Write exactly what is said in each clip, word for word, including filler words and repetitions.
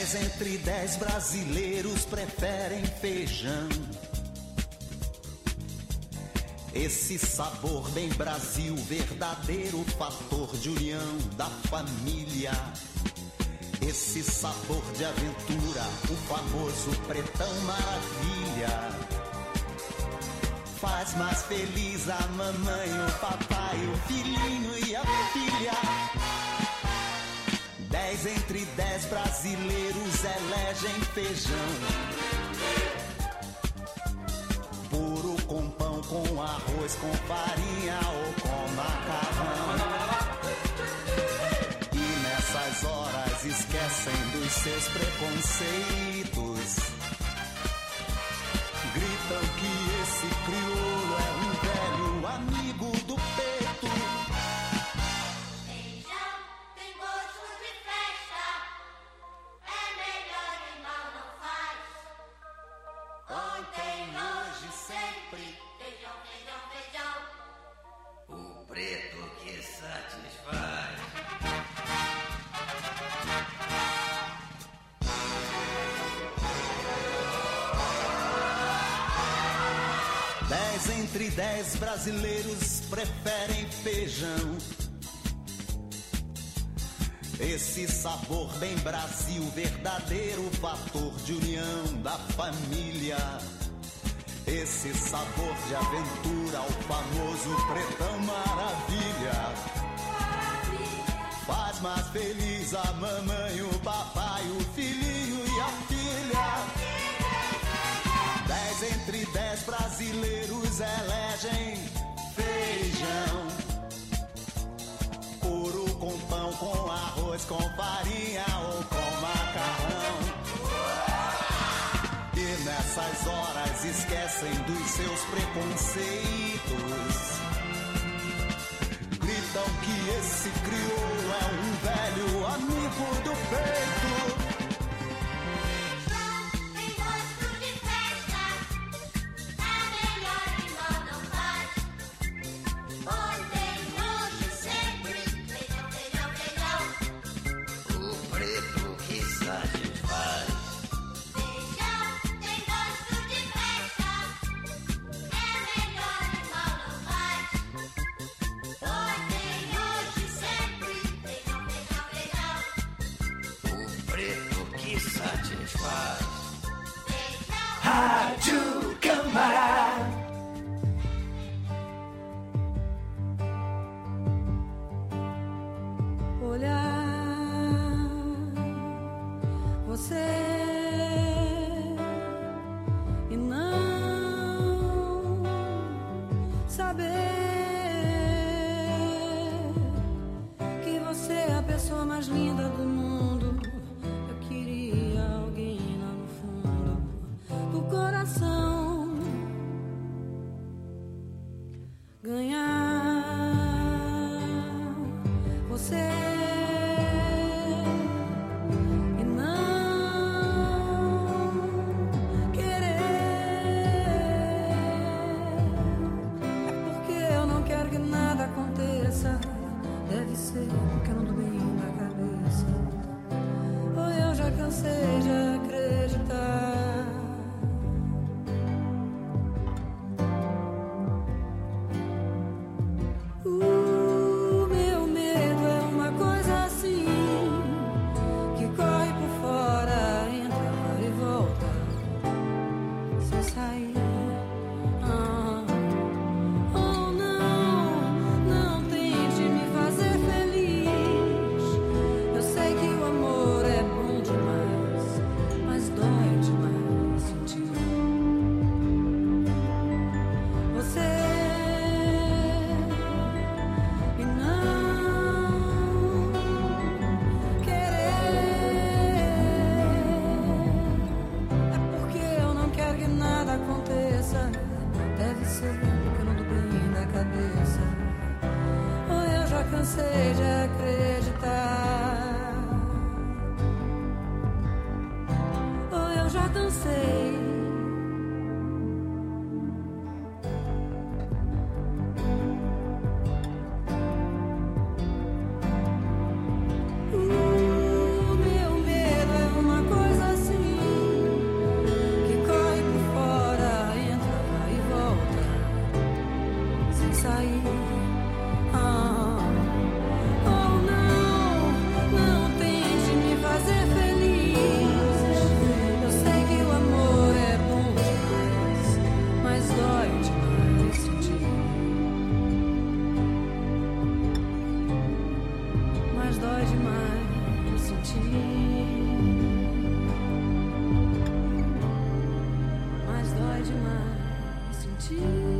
Dez entre dez brasileiros preferem feijão. Esse sabor bem Brasil, verdadeiro fator de união da família. Esse sabor de aventura, o famoso pretão maravilha. Faz mais feliz a mamãe, o papai, o filhinho e a filha. Dez entre dez brasileiros elegem feijão. Puro com pão, com arroz, com farinha ou com macarrão. E nessas horas esquecem dos seus preconceitos. Gritam que esse crioulo é um velho amigo do peito. Feijão tem gosto de festa, é melhor e mal não faz. Ontem, hoje, sempre, feijão, feijão, feijão. O preto que satisfaz. Dez entre dez brasileiros preferem feijão. Esse sabor bem Brasil, verdadeiro fator de união da família. Esse sabor de aventura, o famoso pretão maravilha. Faz mais feliz a mamãe, o papai, o filhinho e a filha. Dez entre dez brasileiros elegem feijão. Puro com pão, com arroz, com farinha ou com macarrão. E nessas horas esquecem dos seus preconceitos. Gritam que esse crioulo é um velho amigo do peito. Rádio Câmara. Olhar você e não saber que você é a pessoa mais linda do mundo. Eu queria alguém lá no fundo do coração ganhar você e não querer. É porque eu não quero que nada aconteça. Deve ser porque eu não tô bem na cabeça. Ou eu já cansei de acreditar. Cansei de acreditar. Oh, eu já cansei. O meu medo é uma coisa dói demais de sentir, mas dói demais de sentir.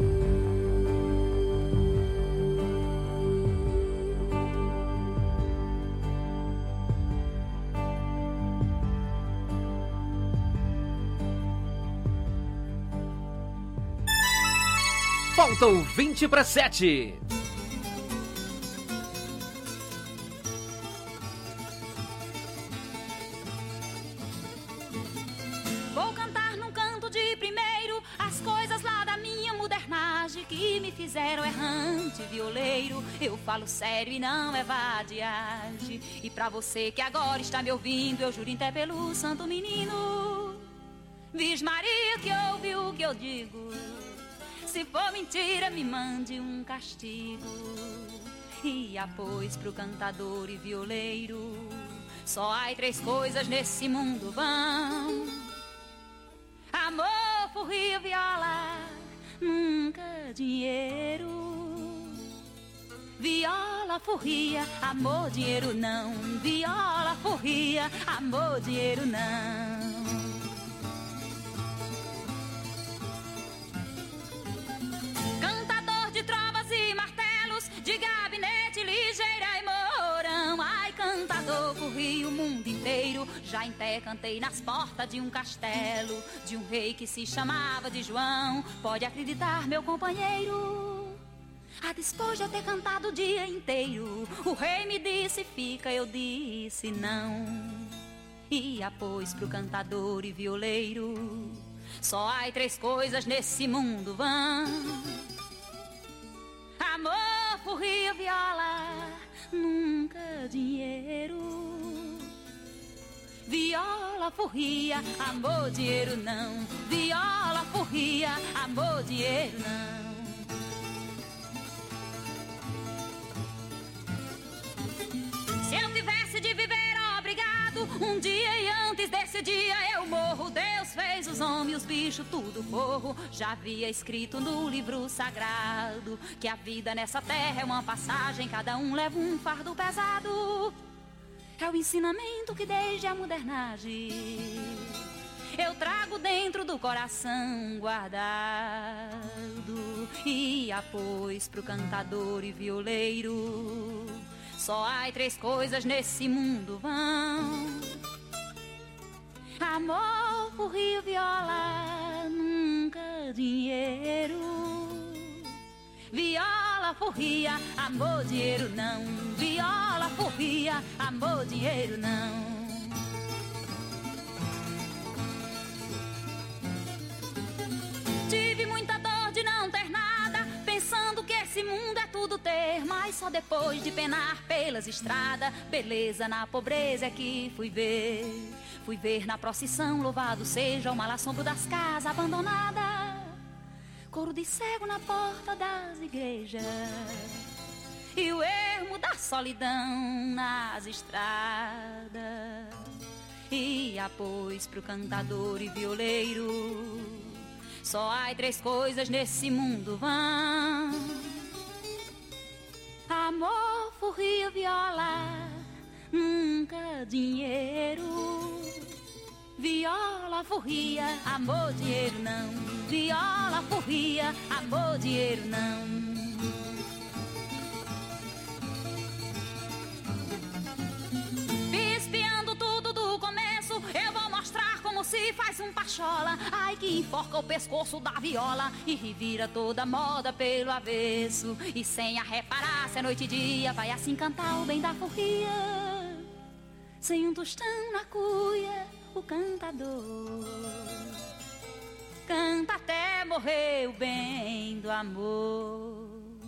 Faltam vinte para sete. Vou cantar num canto de primeiro as coisas lá da minha modernagem que me fizeram errante violeiro. Eu falo sério e não é vadiagem. E pra você que agora está me ouvindo, eu juro até pelo santo menino, Virgem Maria, que ouve o que eu digo. Se for mentira, me mande um castigo. E após pro cantador e violeiro, só há três coisas nesse mundo vão: amor, forria, viola, nunca dinheiro. Viola, forria, amor, dinheiro não. Viola, forria, amor, dinheiro não. Cantador de trovas e martelos, de gabinete ligeira e mourão. Ai, cantador, corri o mundo inteiro, já em pé cantei nas portas de um castelo, de um rei que se chamava de João. Pode acreditar, meu companheiro, a depois de eu ter cantado o dia inteiro, o rei me disse fica, eu disse não. E após pro cantador e violeiro, só há três coisas nesse mundo vão: amor, forria, viola, nunca dinheiro. Viola, forria, amor, dinheiro não. Viola, forria, amor, dinheiro não. Se eu tivesse de viver obrigado, um dia e antes desse dia eu morro. Deus fez os homens, os bichos, tudo forro. Já havia escrito no livro sagrado que a vida nessa terra é uma passagem, cada um leva um fardo pesado. É o ensinamento que desde a modernagem eu trago dentro do coração guardado. E após pro cantador e violeiro, só há três coisas nesse mundo vão: amor, forria, viola, nunca dinheiro. Viola, forria, amor, dinheiro não. Viola, forria, amor, dinheiro não. Tive muita dor de não ter nada, pensando que esse mundo é tudo ter, mas só depois de penar pelas estradas, beleza na pobreza é que fui ver. Fui ver na procissão, louvado seja o mal assombro das casas abandonadas, coro de cego na porta das igrejas e o ermo da solidão nas estradas. E após pro cantador e violeiro, só há três coisas nesse mundo vão: amor, forria, viola, nunca dinheiro. Viola, forria, amor, dinheiro não. Viola, forria, amor, dinheiro não. Espiando tudo do começo, eu vou mostrar como se faz um pachola. Ai, que enforca o pescoço da viola e revira toda a moda pelo avesso. E sem a reparar se é noite e dia, vai assim cantar o bem da forria. Sem um tostão na cuia, o cantador canta até morrer o bem do amor.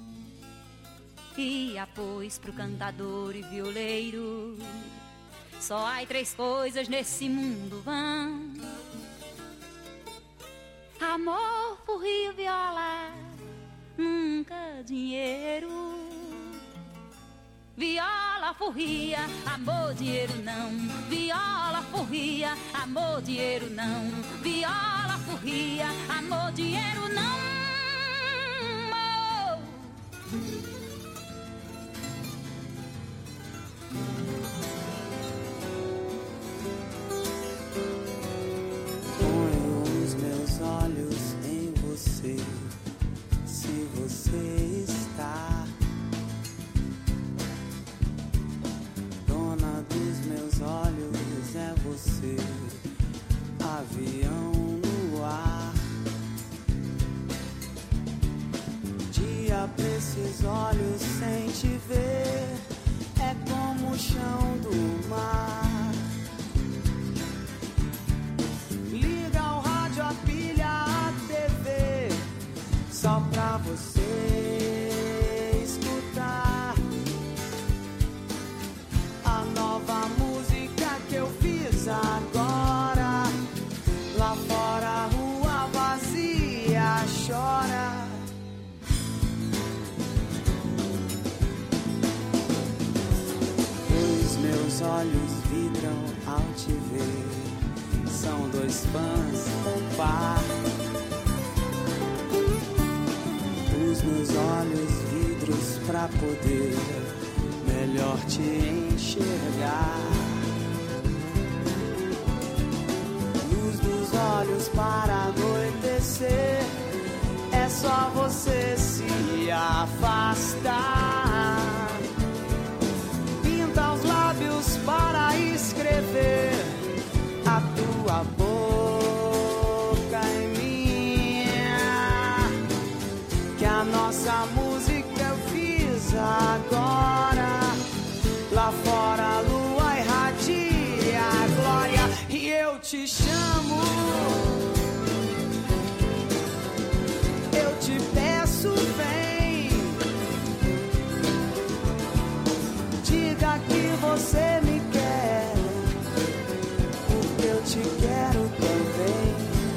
E após pro cantador e violeiro, só há três coisas nesse mundo vão: amor, forria, viola, nunca dinheiro. Viola, forria, amor, dinheiro não. Viola, forria, amor, dinheiro não. Viola, forria, amor, dinheiro não. meus olhos sem te ver é como o chão do mar. Liga o rádio, a pilha, a T V, só pra você escutar a nova música que eu fiz agora. Lá fora a rua vazia chora. Os meus olhos vidram ao te ver. São dois fãs com par. Os meus olhos vidros pra poder melhor te enxergar. Luz dos olhos para anoitecer. É só você se afastar. Pinta os lábios para escrever a tua boca em minha. Que a nossa música eu fiz agora. Lá fora a lua irradia a glória. E eu te chamo, eu te peço, vem. Diga que você me quer, porque eu te quero também.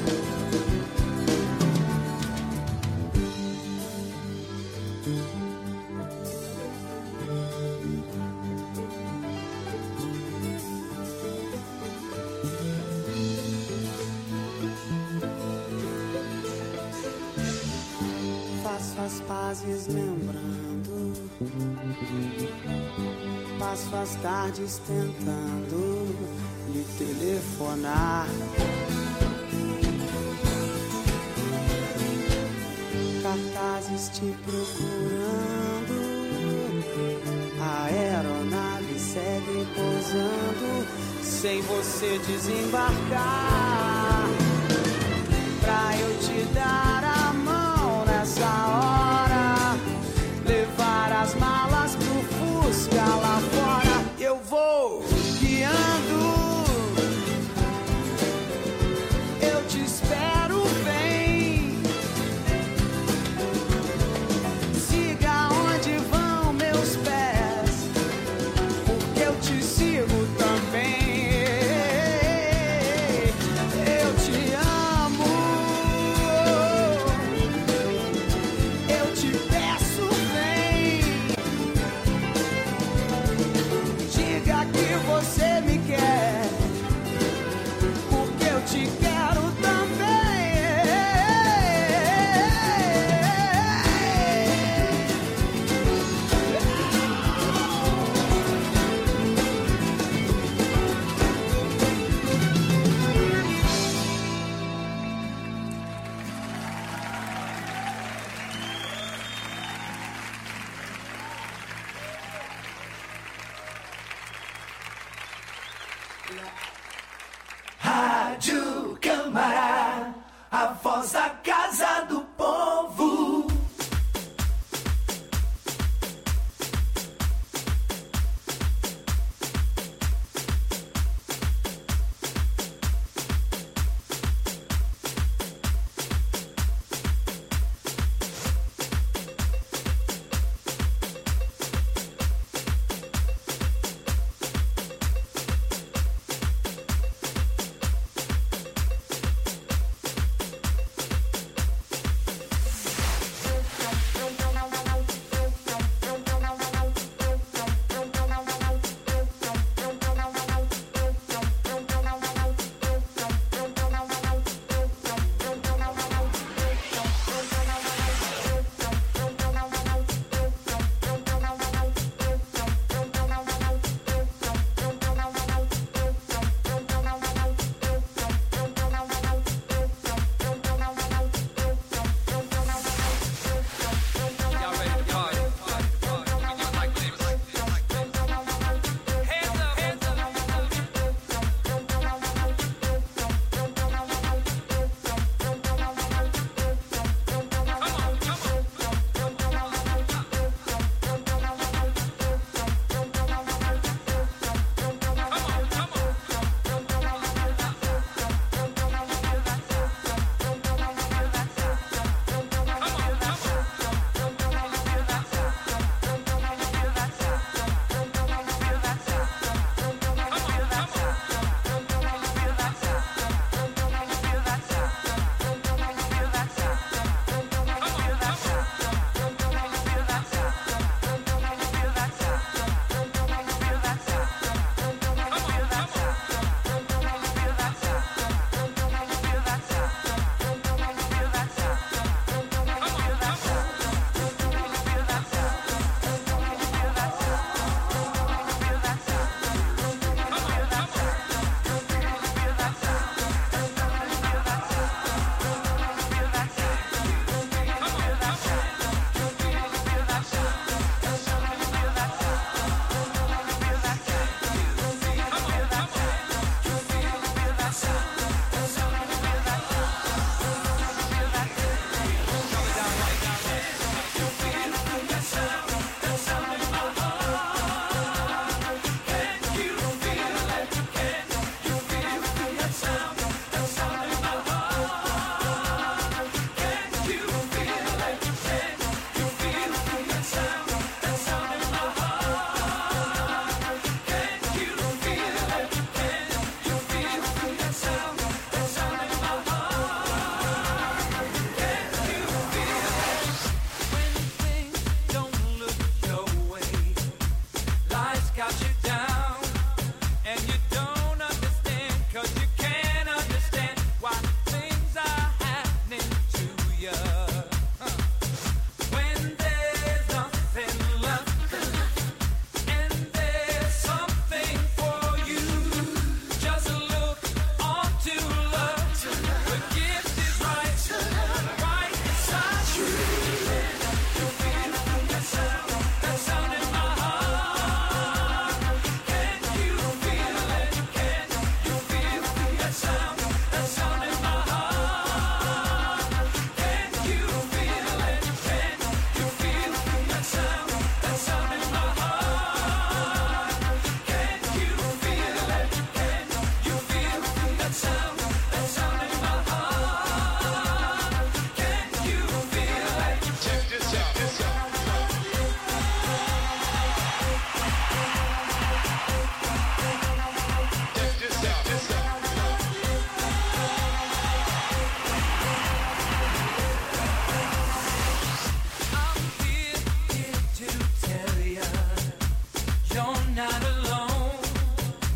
Faço as pazes lembrando, passo as tardes tentando lhe telefonar. Cartazes te procurando, a aeronave segue pousando sem você desembarcar. Pra eu te dar a mão nessa hora, levar as malas pro Fusca lá fora. Eu vou guiando, eu te espero, vem. Siga onde vão meus pés, porque eu te sigo também. Eu te amo, eu te peço, vem. Diga que você me quer, porque eu te quero também. Rádio Câmara, a voz da Casa do Povo.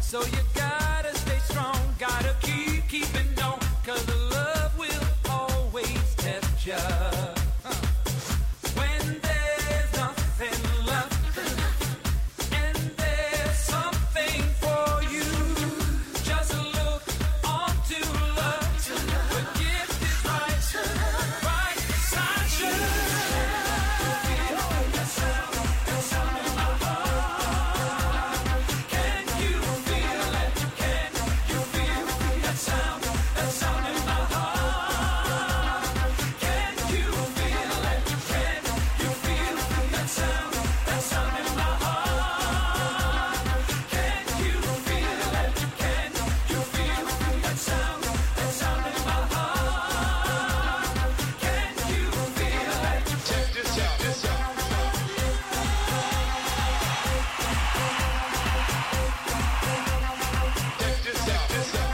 So you gotta stay strong, gotta keep keeping on, 'cause the love will always test ya. Uh. When there's nothing left and there's something for you, just look on to love. The gift is right, right beside you. Feel the sound, the sound in my heart. Can you feel it? Can you feel that sound, that sound in my heart? Can you feel it? Can you feel that sound, that sound in my heart? Can you feel it? Can you feel that sound, that sound in my heart? Can you feel it? Check this out, this out. Check this out, this out.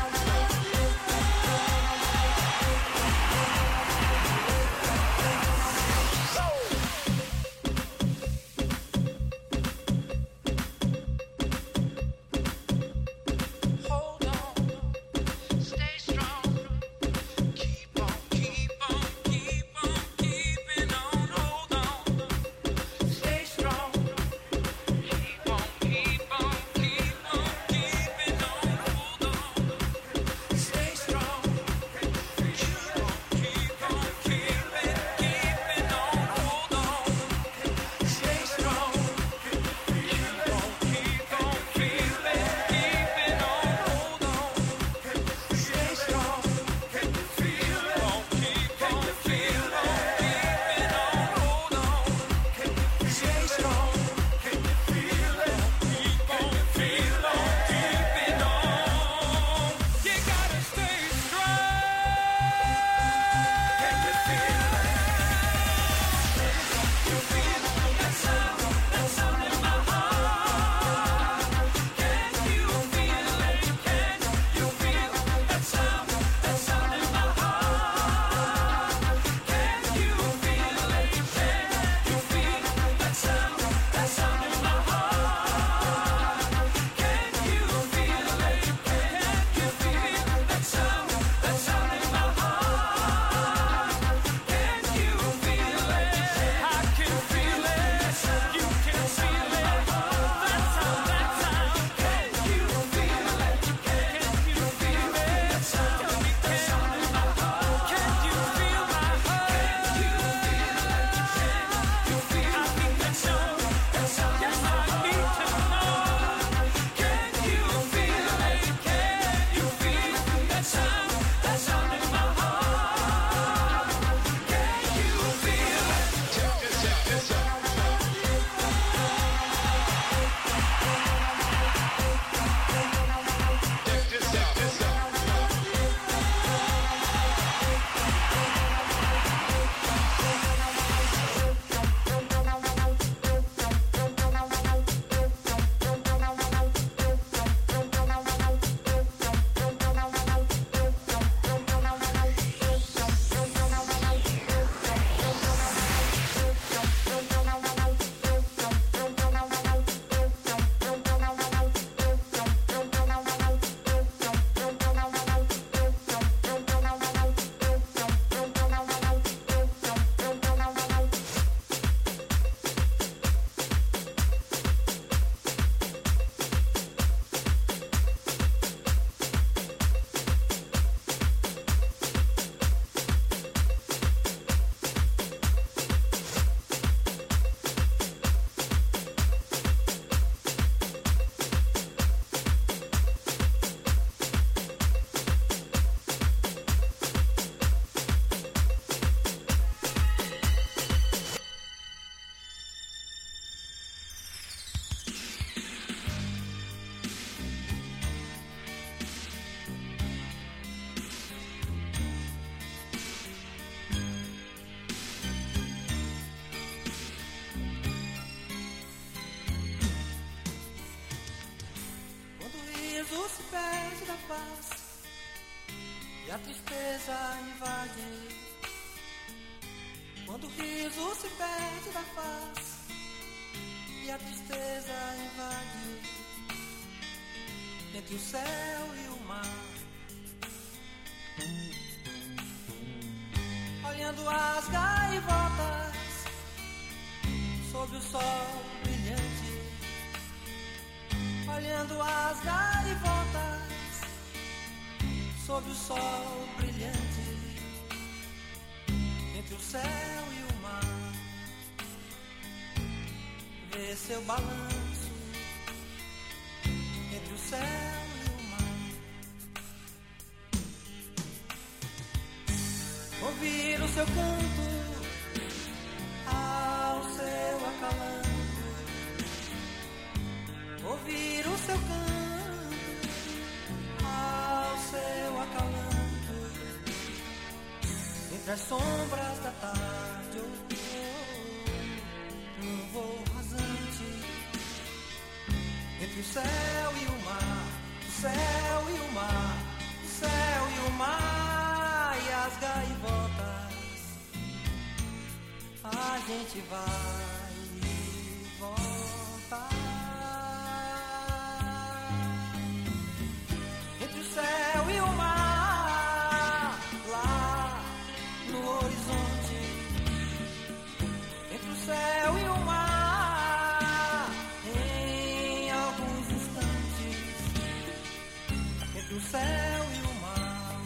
Hold on, stay strong. Keep on, keep on, keep on, keeping on. Hold on, stay strong. Keep on, keep on, keep on, keeping on. Hold on, stay strong. Keep on, keep on, keeping, keeping on. Hold on, stay strong. Keep on, keep on, feeling, keeping on. Hold on, stay strong. Can you feel it? Keep on, feeling, keeping on. Hold on, stay strong. Can you feel it? Keep on, feeling, keeping on. You gotta stay strong. Can you feel it? You feel that sound, that sound in my heart. Can you feel it? Can you feel that sound, that sound in my heart? Can you feel it? Can you feel that sound, that sound in my heart? Can you feel it? Can you feel that sound, that sound in my heart? Can you feel it? I can feel it. You can feel it. That sound, that sound. Can you feel it? Can you feel it? That sound, that sound in my heart. Can you feel my heart? Can you feel it? Can you feel? I need to know. That sound, yes, I need to know. Can you feel it? Can you feel that sound, that sound in my heart? Can you feel it? Check this out, this out. Check this out, this out. se perde da face e a tristeza invade. Quando o riso se perde da face e a tristeza invade, entre o céu e o mar, olhando as gaivotas sob o sol brilhante, olhando as gaivotas sob o sol brilhante, entre o céu e o mar, vê seu balanço entre o céu e o mar, ouvir o seu canto ao seu acalanto, ouvir o seu canto ao seu acalanto, entre as sombras da tarde, oh, oh, um voo rasante, entre o céu e o mar, o céu e o mar, o céu e o mar e as gaivotas, a gente vai e volta, entre o céu e o mar, lá no horizonte, entre o céu e o mar, em alguns instantes, entre o céu e o mar,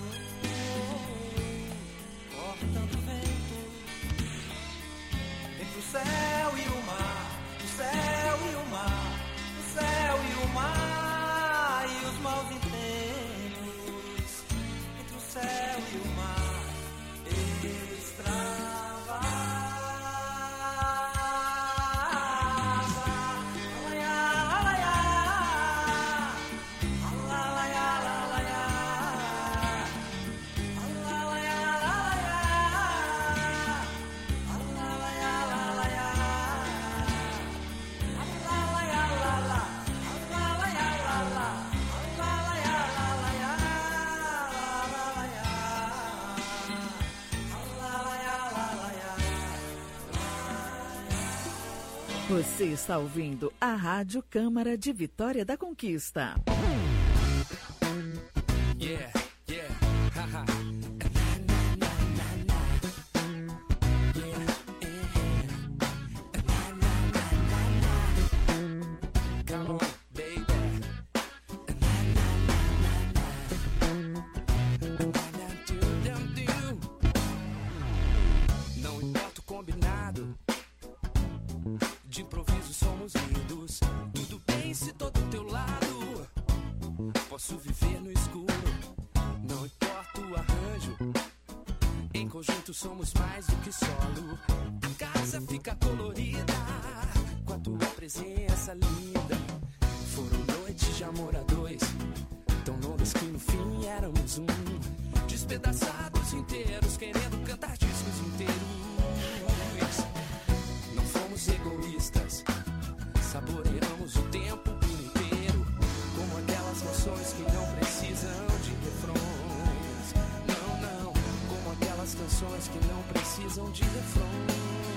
oh, corre tanto vento, entre o céu e o mar, o céu e o mar, o céu e o mar e os maus intentos, entre o céu e o mar, extravasa. Você está ouvindo a Rádio Câmara de Vitória da Conquista. Yeah, yeah, haha. Come on, baby. Não importa o combinado, de improviso somos lindos. Tudo bem se tô do teu lado, posso viver no escuro, não importa o arranjo, em conjunto somos mais do que solo. A casa fica colorida com a tua presença linda. Foram noites de amor a dois, tão longas que no fim éramos um, despedaçados inteiros, querendo cantar discos inteiros. Não fomos egoístas, saboreamos o tempo inteiro, como aquelas canções que não precisam de refrões. Não, não, como aquelas canções que não precisam de refrões.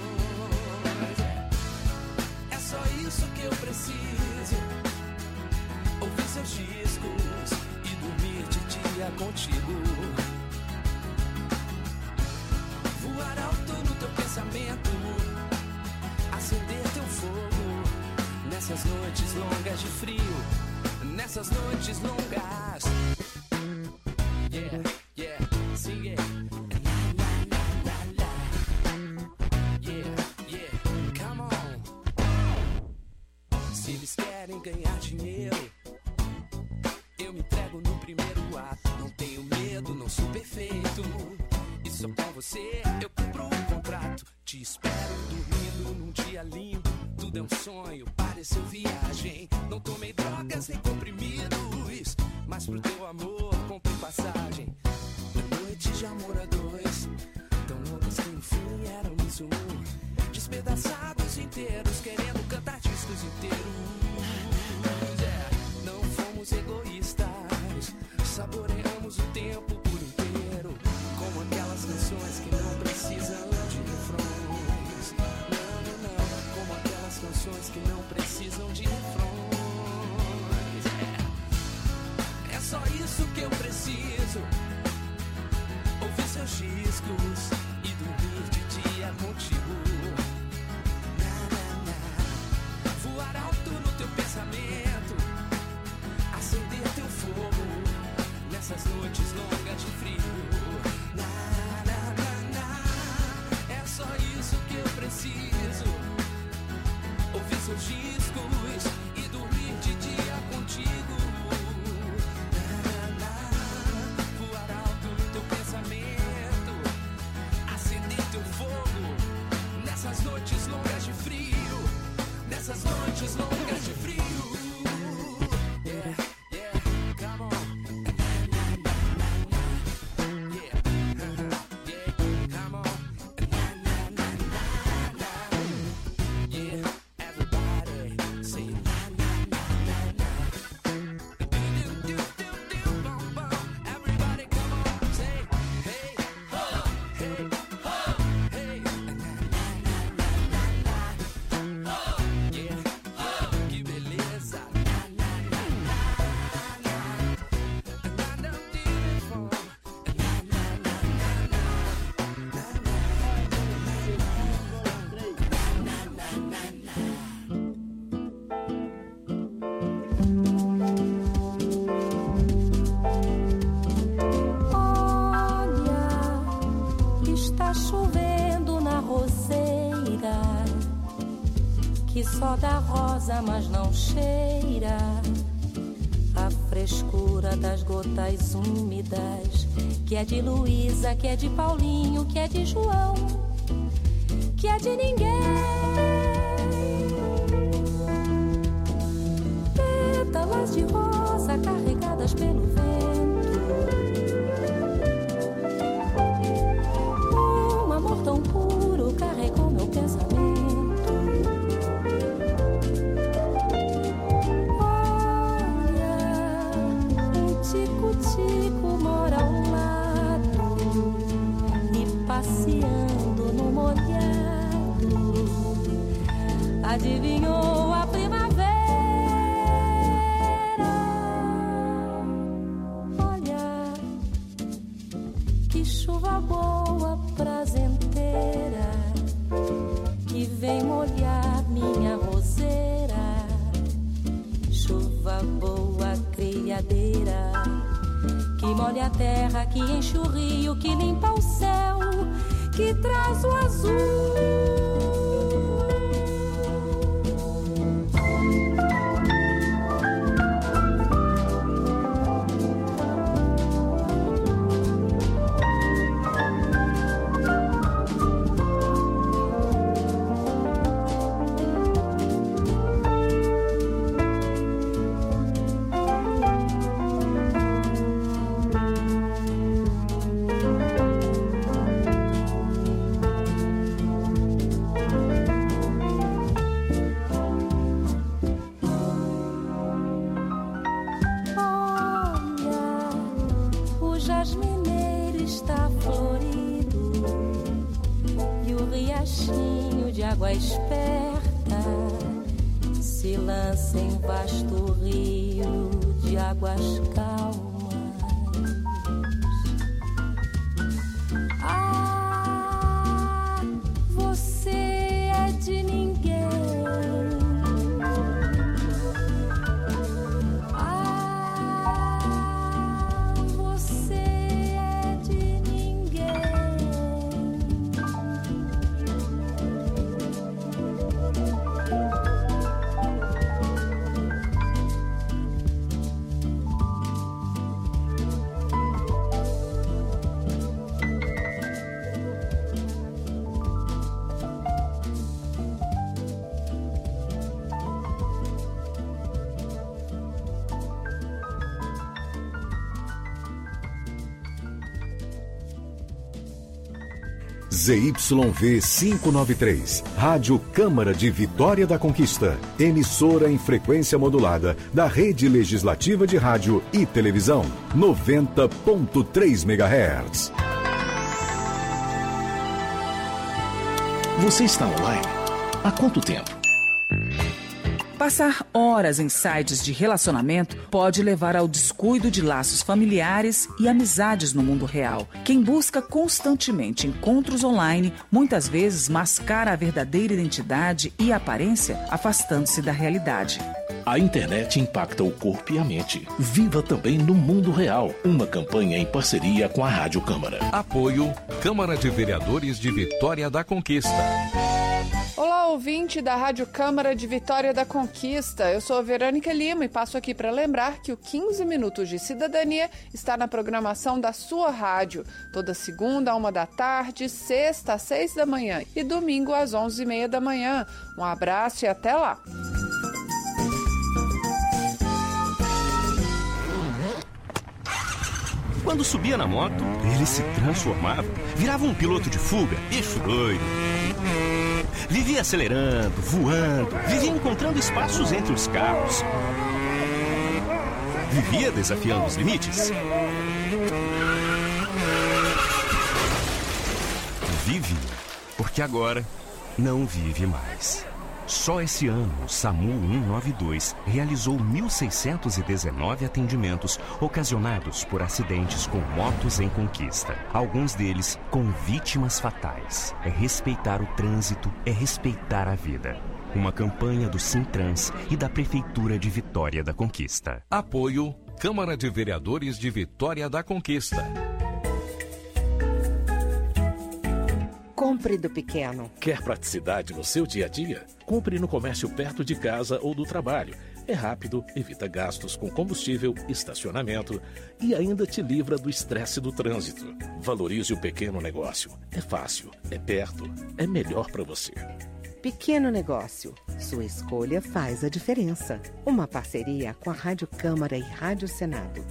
É só isso que eu preciso, ouvir seus discos e dormir de dia contigo, voar alto no teu pensamento, acender teu fogo nessas noites longas de frio, nessas noites longas. Yeah, yeah, sing it. La, la, la, la. Yeah, yeah, come on. Se eles querem ganhar dinheiro, eu me entrego no primeiro ato. Não tenho medo, não sou perfeito, e só com você eu cumpro o contrato. Te espero dormindo num dia lindo, tudo é um sonho, pareceu viagem. Não tomei drogas nem comprimidos, mas pro teu amor comprei passagem. Noites de amor a dois, tão longas que no fim éramos um, despedaçados inteiros, querendo cantar discos inteiros. Yeah. Não fomos egoístas, saboreamos o tempo por inteiro, como aquelas canções que não precisam de refrões. Não, não, não, como aquelas canções que não precisam de refrões. Yeah. que só dá rosa, mas não cheira a frescura das gotas úmidas, que é de Luísa, que é de Paulinho, que é de João, que é de ninguém. Pétalas de rosa carregadas pelo vento, um amor tão puro carregou meu pensamento. Tico-tico mora ao lado e passeando no molhado adivinhou a primavera. Olha que chuva boa, prazenteira, que vem molhar minha roseira. Chuva boa, criadeira, que molha a terra, que enche o rio, que limpa o céu, que traz o azul. Esperta se lança em vasto rio de águas calmas. Ah, você é de ninguém. Ah, você é de ninguém. Z Y V quinhentos e noventa e três, Rádio Câmara de Vitória da Conquista, emissora em frequência modulada da Rede Legislativa de Rádio e Televisão, noventa ponto três megahertz. Você está online? Há quanto tempo? Passar horas em sites de relacionamento pode levar ao descuido de laços familiares e amizades no mundo real. Quem busca constantemente encontros online, muitas vezes mascara a verdadeira identidade e aparência, afastando-se da realidade. A internet impacta o corpo e a mente. Viva também no mundo real. Uma campanha em parceria com a Rádio Câmara. Apoio Câmara de Vereadores de Vitória da Conquista. Olá, ouvinte da Rádio Câmara de Vitória da Conquista. Eu sou a Verônica Lima e passo aqui para lembrar que o quinze Minutos de Cidadania está na programação da sua rádio. Toda segunda a uma da tarde, sexta às seis da manhã e domingo às onze e meia da manhã. Um abraço e até lá. Quando subia na moto, ele se transformava, virava um piloto de fuga, eixo doido. Vivia acelerando, voando, vivia encontrando espaços entre os carros. Vivia desafiando os limites. Vive, porque agora não vive mais. Só esse ano, o SAMU cento e noventa e dois realizou mil seiscentos e dezenove atendimentos ocasionados por acidentes com motos em conquista. Alguns deles com vítimas fatais. É respeitar o trânsito, é respeitar a vida. Uma campanha do Sintrans e da Prefeitura de Vitória da Conquista. Apoio Câmara de Vereadores de Vitória da Conquista. Com Compre do pequeno. Quer praticidade no seu dia a dia? Compre no comércio perto de casa ou do trabalho. É rápido, evita gastos com combustível, estacionamento e ainda te livra do estresse do trânsito. Valorize o pequeno negócio. É fácil, é perto, é melhor para você. Pequeno negócio. Sua escolha faz a diferença. Uma parceria com a Rádio Câmara e Rádio Senado.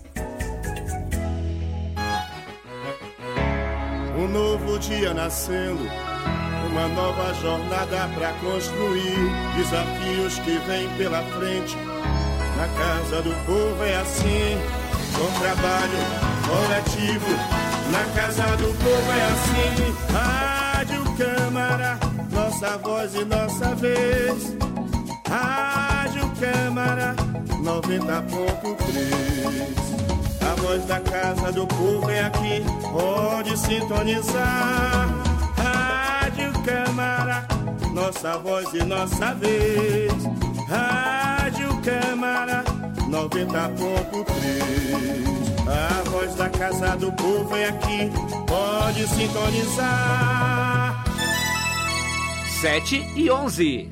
Um novo dia nascendo, uma nova jornada pra construir. Desafios que vêm pela frente, na casa do povo é assim. Com trabalho coletivo, na casa do povo é assim. Rádio Câmara, nossa voz e nossa vez. Rádio Câmara, noventa ponto três. A voz da casa do povo é aqui, pode sintonizar. Rádio Câmara, nossa voz e nossa vez. Rádio Câmara, noventa ponto três. A voz da casa do povo é aqui, pode sintonizar. sete e onze.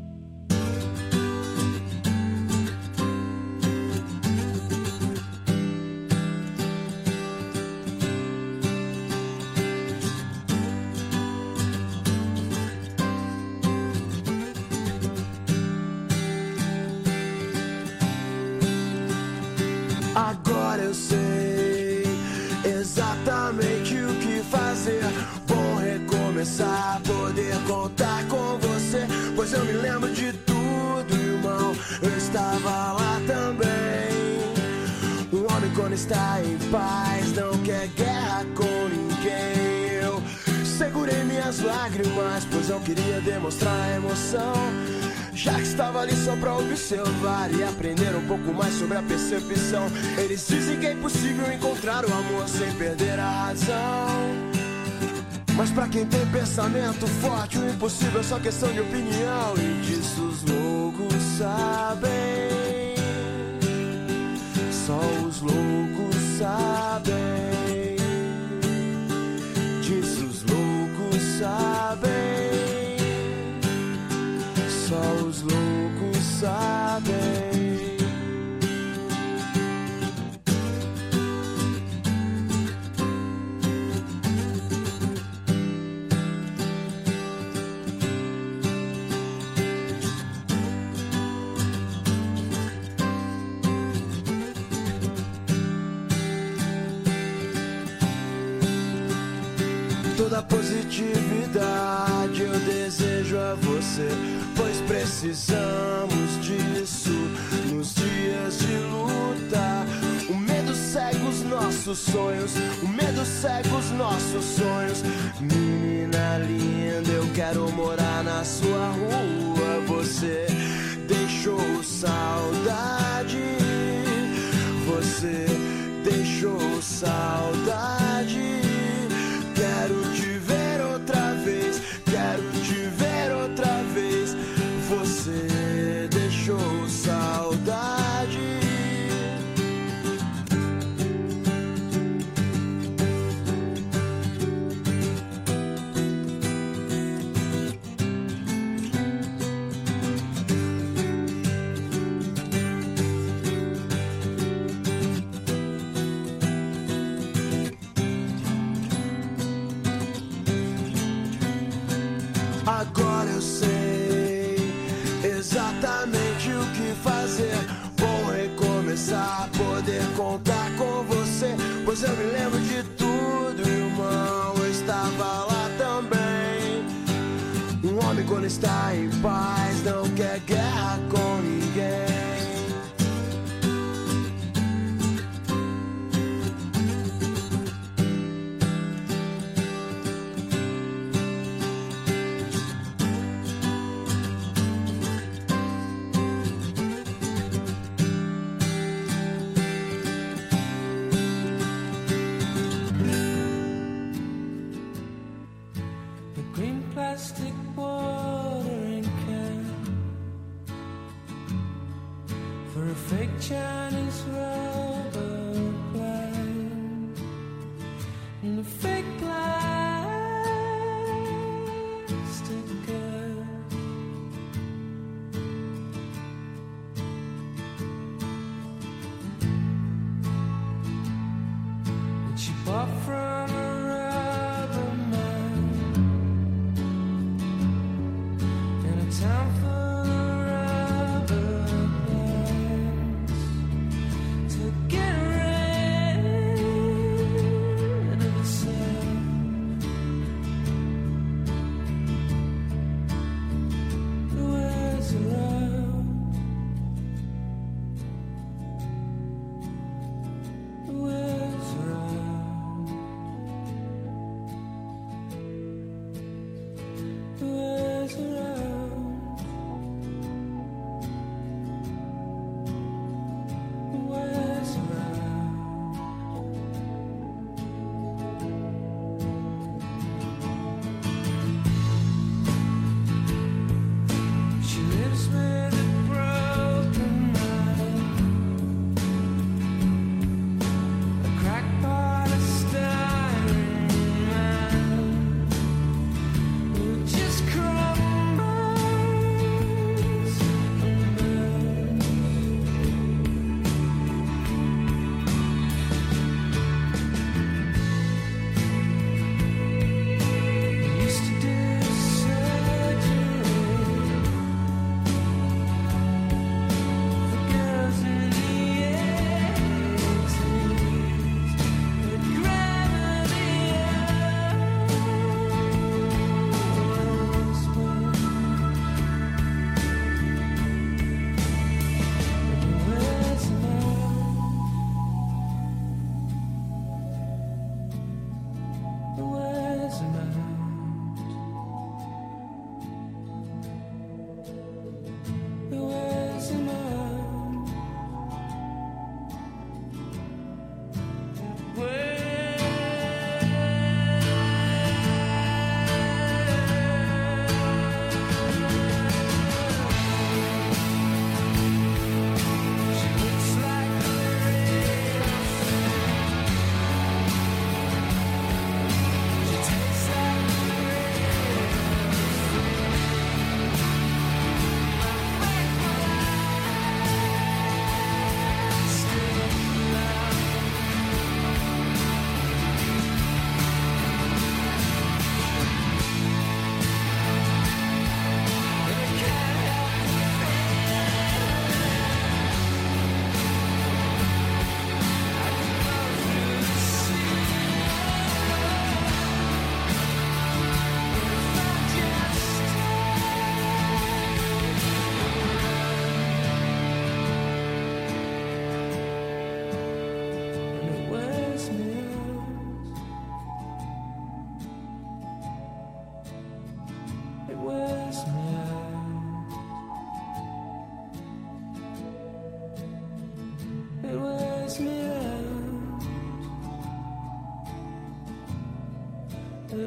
Agora eu sei exatamente o que fazer. Bom recomeçar, poder contar com você. Pois eu me lembro de tudo, irmão. Eu estava lá também. Um homem quando está em paz não quer guerra com ninguém. Eu segurei minhas lágrimas, pois eu queria demonstrar emoção. Já que estava ali só pra observar e aprender um pouco mais sobre a percepção. Eles dizem que é impossível encontrar o amor sem perder a razão. Mas pra quem tem pensamento forte, o impossível é só questão de opinião. E disso os loucos sabem. Só os loucos sabem. Disso os loucos sabem. Só os loucos sabem. Toda positividade eu desejo a você, pois precisamos disso nos dias de luta. O medo cega os nossos sonhos, o medo cega os nossos sonhos. Menina linda, eu quero morar na sua rua. Você deixou saudade, você deixou saudade. Quero te ver outra vez, quero te ver outra vez. Você deixou saudade. Agora eu sei exatamente o que fazer. Bom recomeçar, poder contar com você. Pois eu me lembro de tudo, irmão. Eu estava lá também. Um homem quando está em paz não quer guerra com ninguém. Plastic watering can for a fake Chinese rubber plant, and a fake light wears me out. It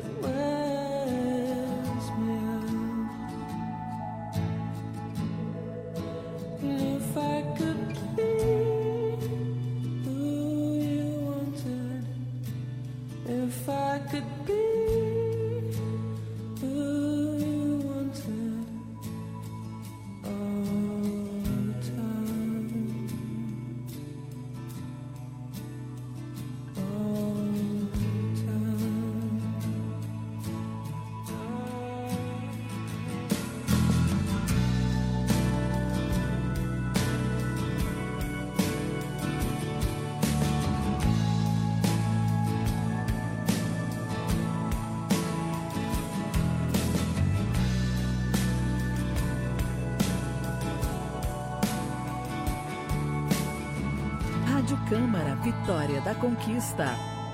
wears me out. And if I could be who you wanted, if I could be who you wanted all the time, all the time. Rádio Câmara, Vitória da Conquista.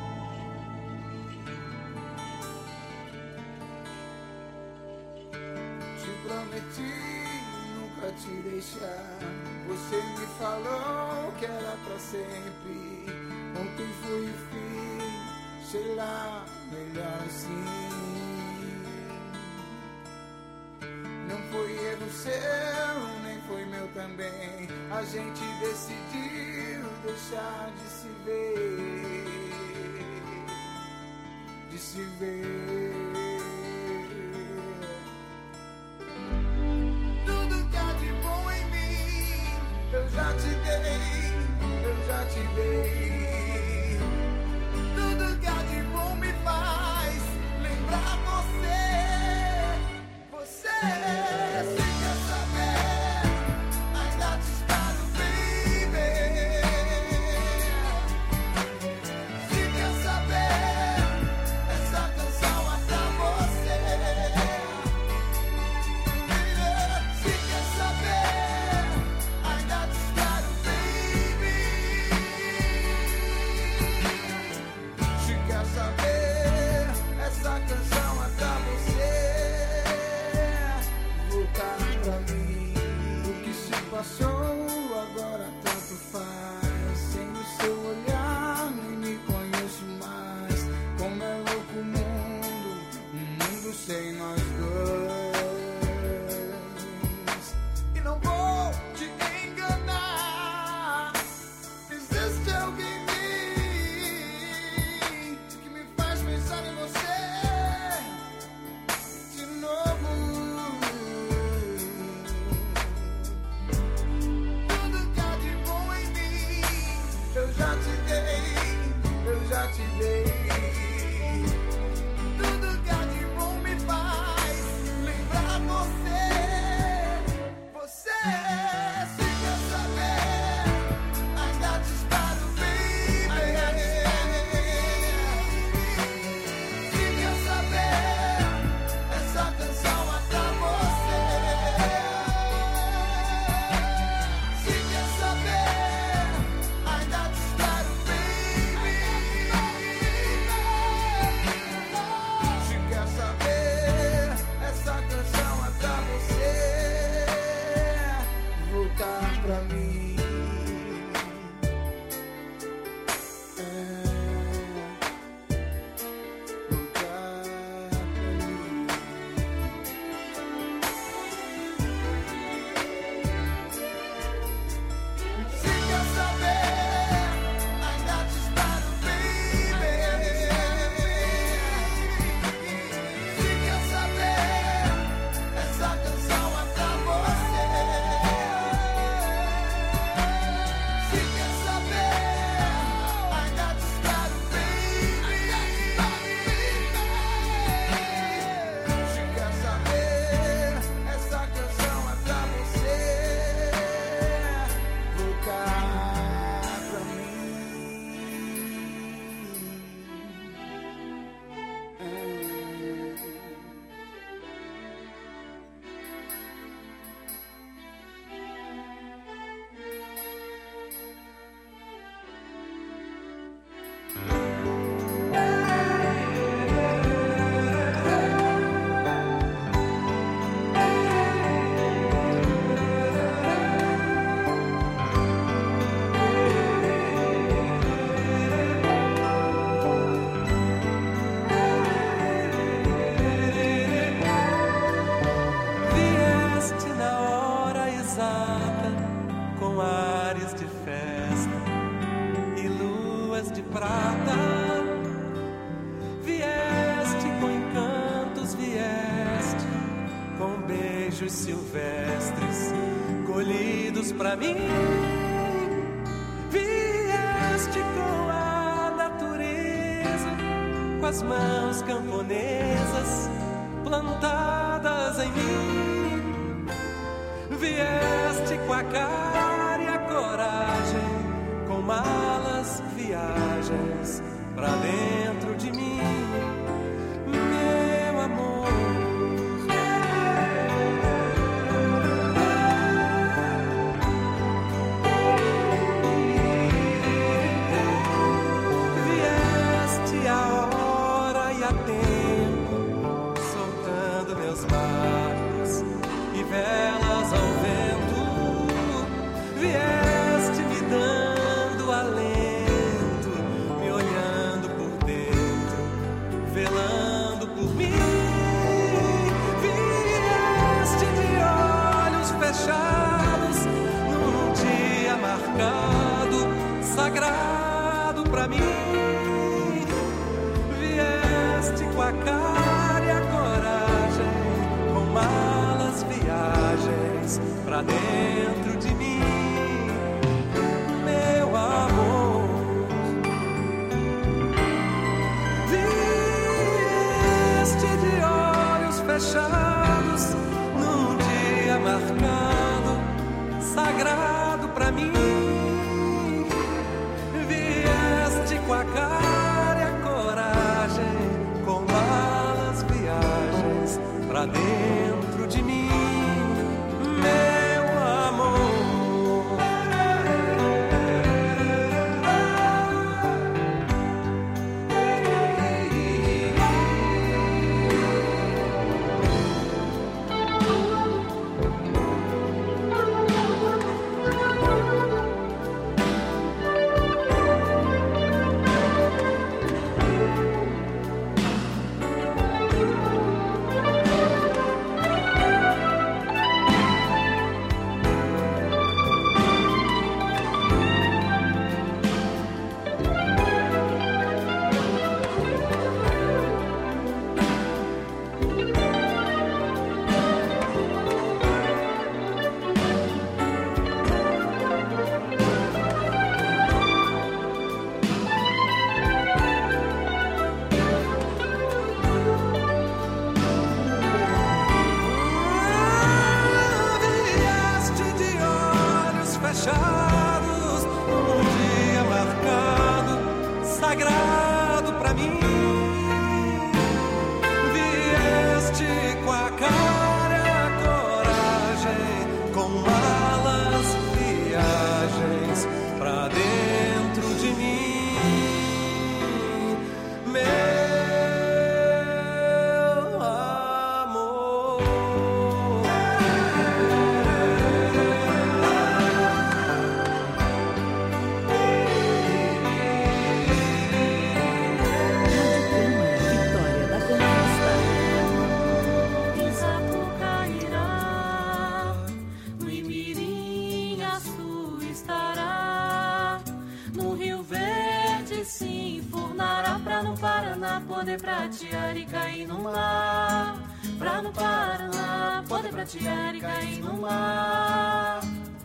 Te prometi nunca te deixar. Você me falou que era pra sempre. Ontem foi o fim, sei lá, melhor assim. Não foi erro seu, nem foi meu também. A gente decidiu deixar de se ver, de se ver. Tudo que há de bom em mim, eu já te dei, eu já te dei. Tudo que há de bom me faz lembrar você, você. Se quer saber, ainda te espero, baby. Se quer saber, essa canção é pra você. Se quer saber, ainda te espero, baby. Se quer saber, essa canção é pra você. Voltar pra mim, o que se passou agora tanto faz. Sem o seu olhar nem me conheço mais. Como é louco o mundo, um mundo sem nós dois. E não vou te enganar, existe alguém em mim que me faz pensar em você de novo. Tudo que há de bom em mim, eu já te dei, eu já te dei. Tudo que há de bom me faz lembrar você, você. Se quer saber, ainda te espero, baby. Se quer saber, essa canção é pra você. Se quer saber, ainda te espero, baby. Se quer saber, essa canção é pra você. Voltar pra mim. É, voltar pra mim. Se quer saber, ainda te espero, baby. Se quer saber, essa canção é pra você. Se quer saber, ainda te espero, baby. Se quer saber, essa canção é pra você. Voltar pra mim. e luas de prata. Vieste com encantos, vieste com beijos silvestres colhidos pra mim. Vieste com a natureza, com as mãos camponesas plantadas em mim. Vieste com a cara e a coragem, com malas, viagens pra dentro de mim, meu amor. Vieste a hora e a tempo, soltando meus barcos e velas ao vento. Vieste me dando alento, me olhando por dentro, velando por mim. Vieste de olhos fechados, num dia marcado, sagrado pra mim. Vieste com a cara e a coragem, com malas, viagens pra dentro de mim, meu amor. Vieste de olhos fechados, num dia marcado, sagrado pra mim. Vieste com a cara e a coragem, com malas, viagens pra dentro de mim, meu amor. Vieste de olhos fechados, um dia marcado, sagrado pra mim. Vieste com a cara e a coragem, com malas, viagens pra dentro de mim, meu amor. Vitória da Conquista. Em Sapucairá, no Imirim, Açu estará. No Rio Verde se enfurnará, pra no Paraná poder pratear e cair no mar. Pra no Paraná poder pratear e cair no mar.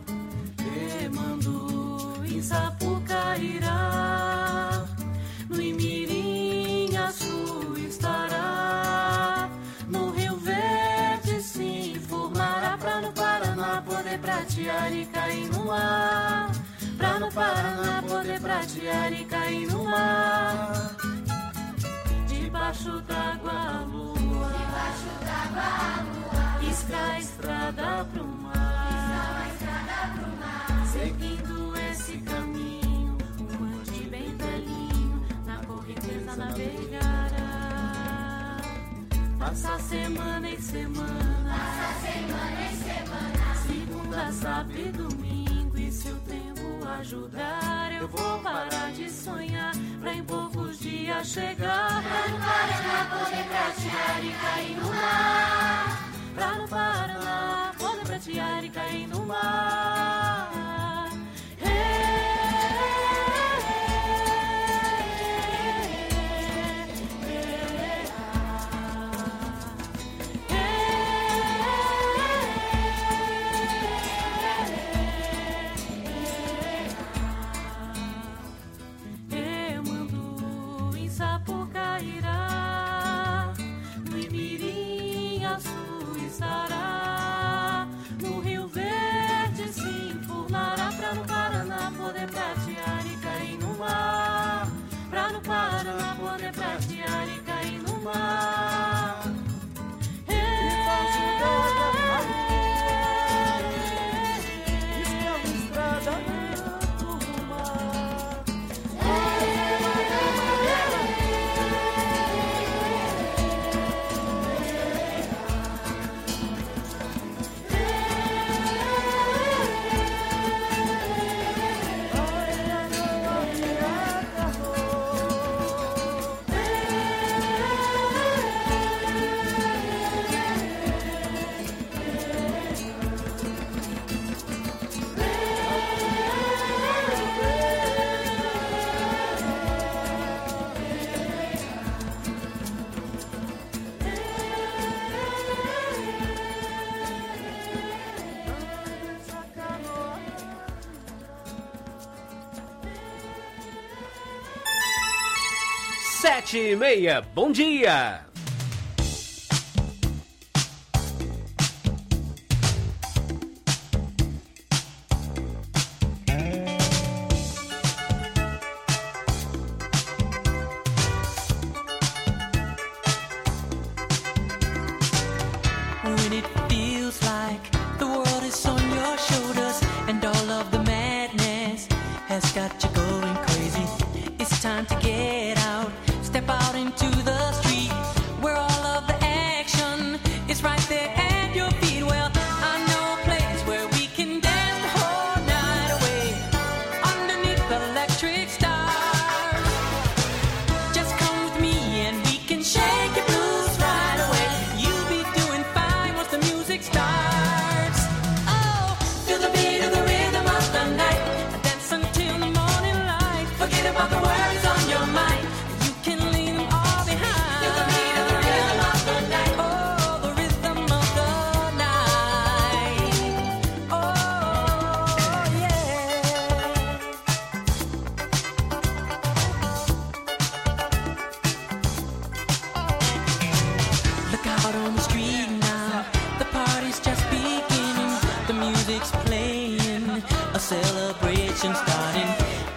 Remandu em Sapucairá, no Imirim, Açu estará. No Rio Verde se enfurnará, pra no Paraná poder pratear e cair no mar. Pra no Paraná poder pratear e cair no mar. Debaixo d'água a lua, debaixo d'água a lua, risca a estrada pro mar, risca a estrada pro mar. Seguindo esse caminho, um ande bem velhinho, na correnteza navegará. Passa semana em semana, passa semana em semana, segunda, sábado e domingo, e se o tempo ajudar, eu vou parar de sonhar, pra em poucos dias chegar. Pra no Paraná poder pratear e cair no mar. Pra no Paraná poder pratear e cair no mar. Hey, Sete e meia, bom dia! When it feels like the world is on your shoulders and all of the madness has got you going.